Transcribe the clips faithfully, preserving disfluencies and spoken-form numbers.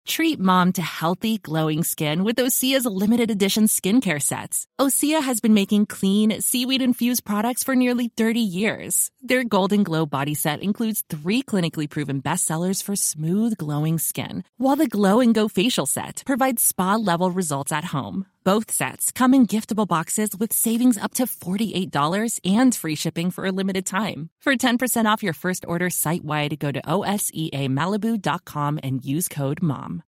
Treat mom to healthy, glowing skin with Osea's limited edition skincare sets. Osea has been making clean, seaweed-infused products for nearly thirty years. Their Golden Glow body set includes three clinically proven bestsellers for smooth, glowing skin, while the Glow and Go facial set provides spa-level results at home. Both sets come in giftable boxes with savings up to forty-eight dollars and free shipping for a limited time. For ten percent off your first order site-wide, go to O S E A Malibu dot com and use code MOM.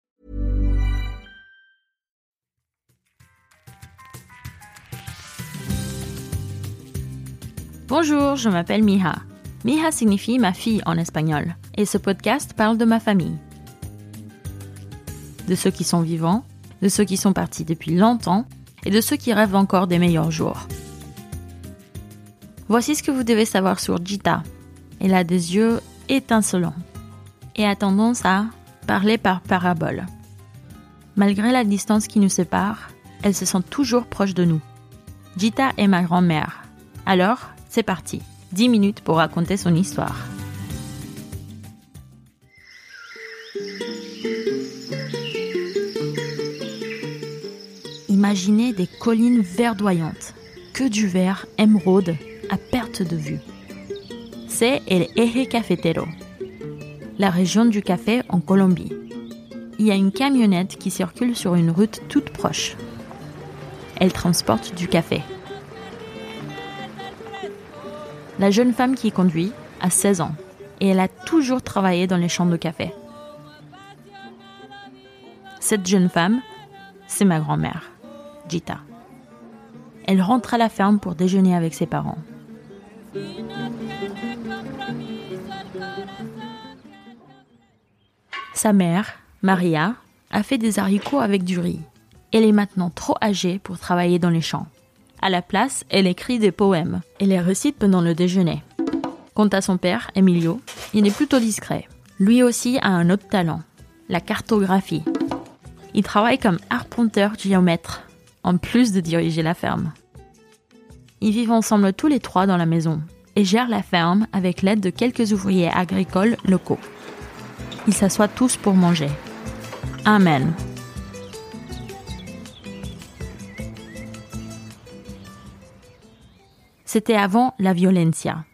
Bonjour, je m'appelle Mija. Mija signifie ma fille en espagnol, et ce podcast parle de ma famille. De ceux qui sont vivants, de ceux qui sont partis depuis longtemps, et de ceux qui rêvent encore des meilleurs jours. Voici ce que vous devez savoir sur Gita. Elle a des yeux étincelants, et a tendance à parler par parabole. Malgré la distance qui nous sépare, elle se sent toujours proche de nous. Gita est ma grand-mère. Alors, c'est parti, dix minutes pour raconter son histoire. Imaginez des collines verdoyantes, que du vert émeraude à perte de vue. C'est el Eje Cafetero, la région du café en Colombie. Il y a une camionnette qui circule sur une route toute proche. Elle transporte du café. La jeune femme qui conduit a seize ans et elle a toujours travaillé dans les champs de café. Cette jeune femme, c'est ma grand-mère, Gita. Elle rentre à la ferme pour déjeuner avec ses parents. Sa mère, Maria, a fait des haricots avec du riz. Elle est maintenant trop âgée pour travailler dans les champs. À la place, elle écrit des poèmes et les récite pendant le déjeuner. Quant à son père, Emilio, il est plutôt discret. Lui aussi a un autre talent, la cartographie. Il travaille comme arpenteur géomètre, en plus de diriger la ferme. Ils vivent ensemble tous les trois dans la maison et gèrent la ferme avec l'aide de quelques ouvriers agricoles locaux. Ils s'assoient tous pour manger. Amen. C'était avant la violencia.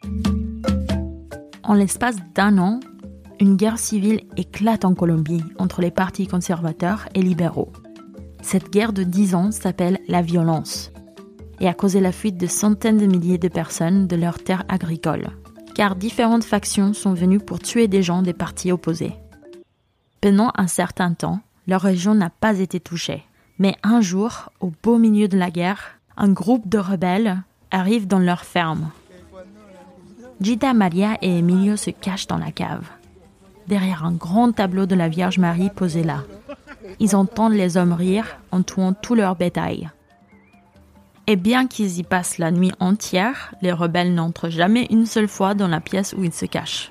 En l'espace d'un an, une guerre civile éclate en Colombie entre les partis conservateurs et libéraux. Cette guerre de dix ans s'appelle la violence et a causé la fuite de centaines de milliers de personnes de leurs terres agricoles, car différentes factions sont venues pour tuer des gens des partis opposés. Pendant un certain temps, leur région n'a pas été touchée. Mais un jour, au beau milieu de la guerre, un groupe de rebelles arrive dans leur ferme. Gita, Maria et Emilio se cachent dans la cave, derrière un grand tableau de la Vierge Marie posé là. Ils entendent les hommes rire en tuant tout leur bétail. Et bien qu'ils y passent la nuit entière, les rebelles n'entrent jamais une seule fois dans la pièce où ils se cachent.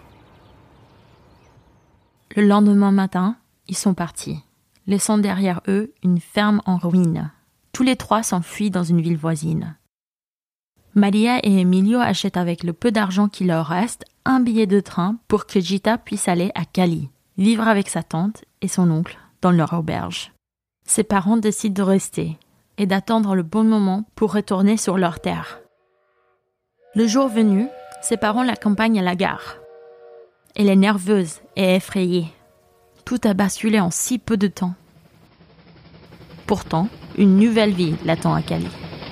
Le lendemain matin, ils sont partis, laissant derrière eux une ferme en ruine. Tous les trois s'enfuient dans une ville voisine. Maria et Emilio achètent avec le peu d'argent qui leur reste un billet de train pour que Gita puisse aller à Cali, vivre avec sa tante et son oncle dans leur auberge. Ses parents décident de rester et d'attendre le bon moment pour retourner sur leur terre. Le jour venu, ses parents l'accompagnent à la gare. Elle est nerveuse et effrayée. Tout a basculé en si peu de temps. Pourtant, une nouvelle vie l'attend à Cali.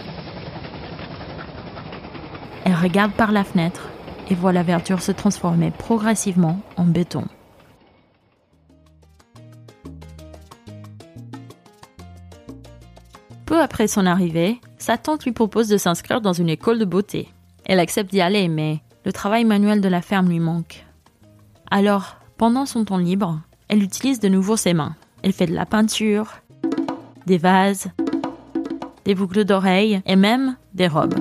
Elle regarde par la fenêtre et voit la verdure se transformer progressivement en béton. Peu après son arrivée, sa tante lui propose de s'inscrire dans une école de beauté. Elle accepte d'y aller, mais le travail manuel de la ferme lui manque. Alors, pendant son temps libre, elle utilise de nouveau ses mains. Elle fait de la peinture, des vases, des boucles d'oreilles et même des robes.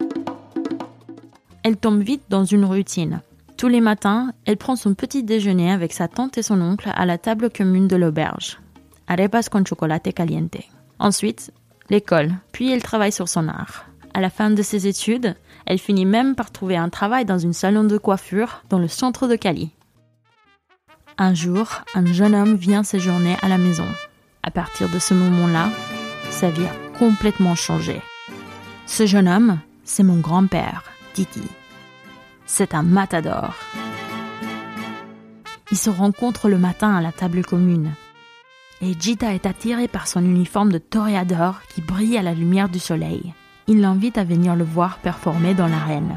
Elle tombe vite dans une routine. Tous les matins, elle prend son petit déjeuner avec sa tante et son oncle à la table commune de l'auberge. Arepas con chocolate caliente. Ensuite, l'école, puis elle travaille sur son art. À la fin de ses études, elle finit même par trouver un travail dans une salon de coiffure dans le centre de Cali. Un jour, un jeune homme vient séjourner à la maison. À partir de ce moment-là, sa vie a complètement changé. Ce jeune homme, c'est mon grand-père, Titi. C'est un matador. Ils se rencontrent le matin à la table commune. Et Gita est attirée par son uniforme de toréador qui brille à la lumière du soleil. Il l'invite à venir le voir performer dans l'arène.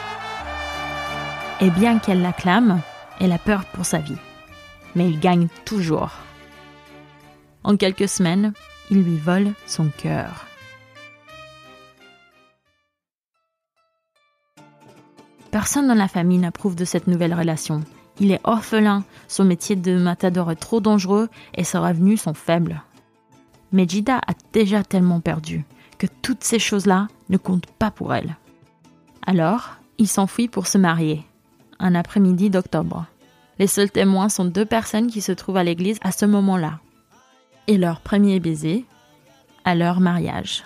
Et bien qu'elle l'acclame, elle a peur pour sa vie. Mais il gagne toujours. En quelques semaines, il lui vole son cœur. Personne dans la famille n'approuve de cette nouvelle relation. Il est orphelin, son métier de matador est trop dangereux et ses revenus sont faibles. Mais Gita a déjà tellement perdu que toutes ces choses-là ne comptent pas pour elle. Alors, il s'enfuit pour se marier, un après-midi d'octobre. Les seuls témoins sont deux personnes qui se trouvent à l'église à ce moment-là. Et leur premier baiser à leur mariage.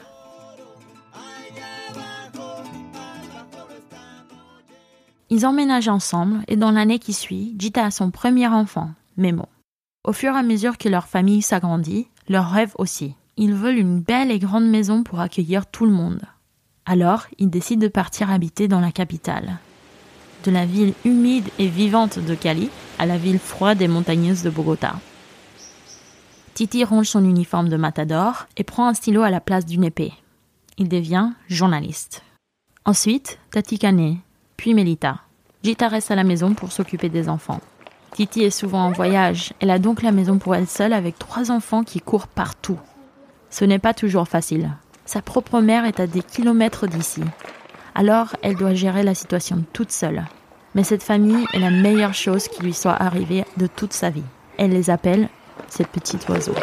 Ils emménagent ensemble et dans l'année qui suit, Gita a son premier enfant, Memo. Au fur et à mesure que leur famille s'agrandit, leurs rêves aussi. Ils veulent une belle et grande maison pour accueillir tout le monde. Alors, ils décident de partir habiter dans la capitale. De la ville humide et vivante de Cali à la ville froide et montagneuse de Bogota. Titi range son uniforme de matador et prend un stylo à la place d'une épée. Il devient journaliste. Ensuite, Tatika naît, puis Melita. Gita reste à la maison pour s'occuper des enfants. Titi est souvent en voyage. Elle a donc la maison pour elle seule avec trois enfants qui courent partout. Ce n'est pas toujours facile. Sa propre mère est à des kilomètres d'ici. Alors, elle doit gérer la situation toute seule. Mais cette famille est la meilleure chose qui lui soit arrivée de toute sa vie. Elle les appelle ses petits oiseaux.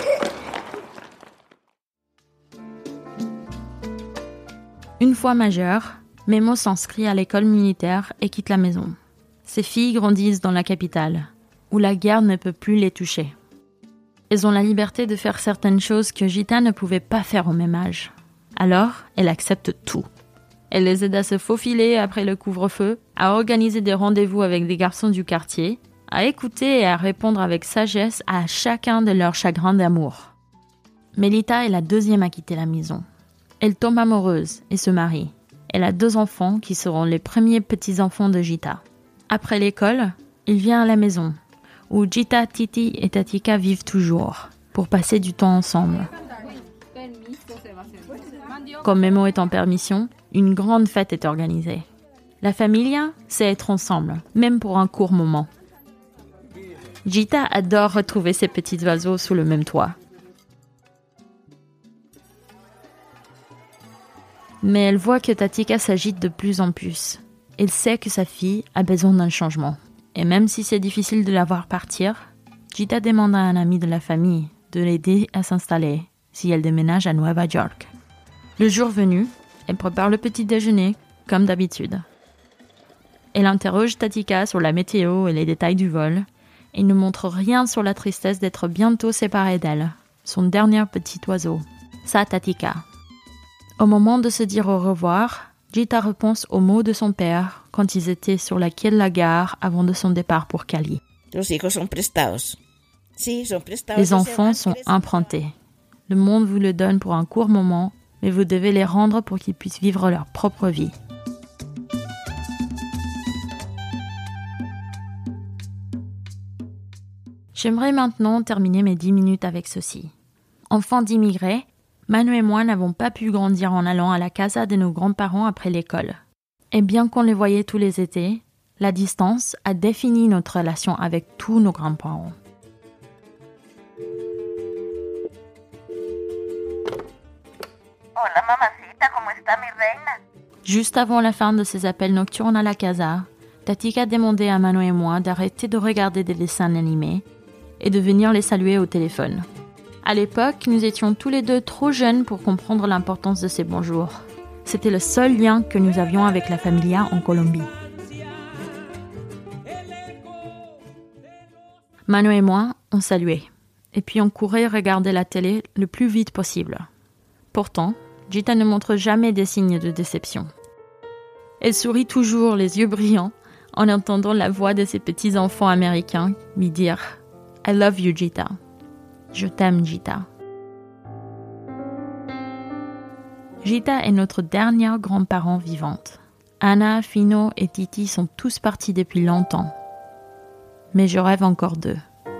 Une fois majeure, Memo s'inscrit à l'école militaire et quitte la maison. Ses filles grandissent dans la capitale, où la guerre ne peut plus les toucher. Elles ont la liberté de faire certaines choses que Gita ne pouvait pas faire au même âge. Alors, elle accepte tout. Elle les aide à se faufiler après le couvre-feu, à organiser des rendez-vous avec des garçons du quartier, à écouter et à répondre avec sagesse à chacun de leurs chagrins d'amour. Melita est la deuxième à quitter la maison. Elle tombe amoureuse et se marie. Elle a deux enfants qui seront les premiers petits-enfants de Gita. Après l'école, il vient à la maison, où Gita, Titi et Tatika vivent toujours, pour passer du temps ensemble. Comme Memo est en permission, une grande fête est organisée. La familia, c'est être ensemble, même pour un court moment. Gita adore retrouver ses petits oiseaux sous le même toit. Mais elle voit que Tatika s'agite de plus en plus. Elle sait que sa fille a besoin d'un changement. Et même si c'est difficile de la voir partir, Gita demande à un ami de la famille de l'aider à s'installer si elle déménage à Nueva York. Le jour venu, elle prépare le petit déjeuner, comme d'habitude. Elle interroge Tatika sur la météo et les détails du vol, et ne montre rien sur la tristesse d'être bientôt séparée d'elle, son dernier petit oiseau, sa Tatika. Au moment de se dire au revoir, Gita repense aux mots de son père quand ils étaient sur la quai de la gare avant de son départ pour Cali. Les enfants sont empruntés. Le monde vous le donne pour un court moment, mais vous devez les rendre pour qu'ils puissent vivre leur propre vie. J'aimerais maintenant terminer mes dix minutes avec ceci. Enfants d'immigrés, Manu et moi n'avons pas pu grandir en allant à la casa de nos grands-parents après l'école. Et bien qu'on les voyait tous les étés, la distance a défini notre relation avec tous nos grands-parents. Hola mamacita, ¿cómo está mi reina? Juste avant la fin de ces appels nocturnes à la casa, Tatika demandait à Manu et moi d'arrêter de regarder des dessins animés et de venir les saluer au téléphone. À l'époque, nous étions tous les deux trop jeunes pour comprendre l'importance de ces bonjours. C'était le seul lien que nous avions avec la familia en Colombie. Manu et moi, on saluait. Et puis on courait regarder la télé le plus vite possible. Pourtant, Gita ne montre jamais des signes de déception. Elle sourit toujours, les yeux brillants, en entendant la voix de ces petits enfants américains lui dire « I love you, Gita ». Je t'aime, Gita. Gita est notre dernière grand-parent vivante. Anna, Fino et Titi sont tous partis depuis longtemps. Mais je rêve encore d'eux.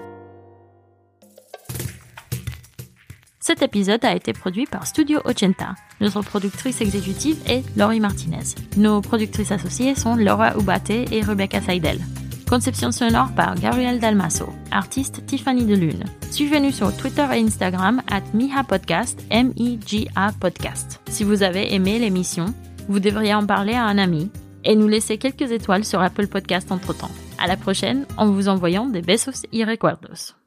Cet épisode a été produit par Studio Ochenta. Notre productrice exécutive est Laurie Martinez. Nos productrices associées sont Laura Ubate et Rebecca Seidel. Conception sonore par Gabriel Dalmasso. Artiste Tiffany Delune. Suivez-nous sur Twitter et Instagram at Miha Podcast, M I G A Podcast. Si vous avez aimé l'émission, vous devriez en parler à un ami et nous laisser quelques étoiles sur Apple Podcast entre-temps. À la prochaine en vous envoyant des besos y recuerdos.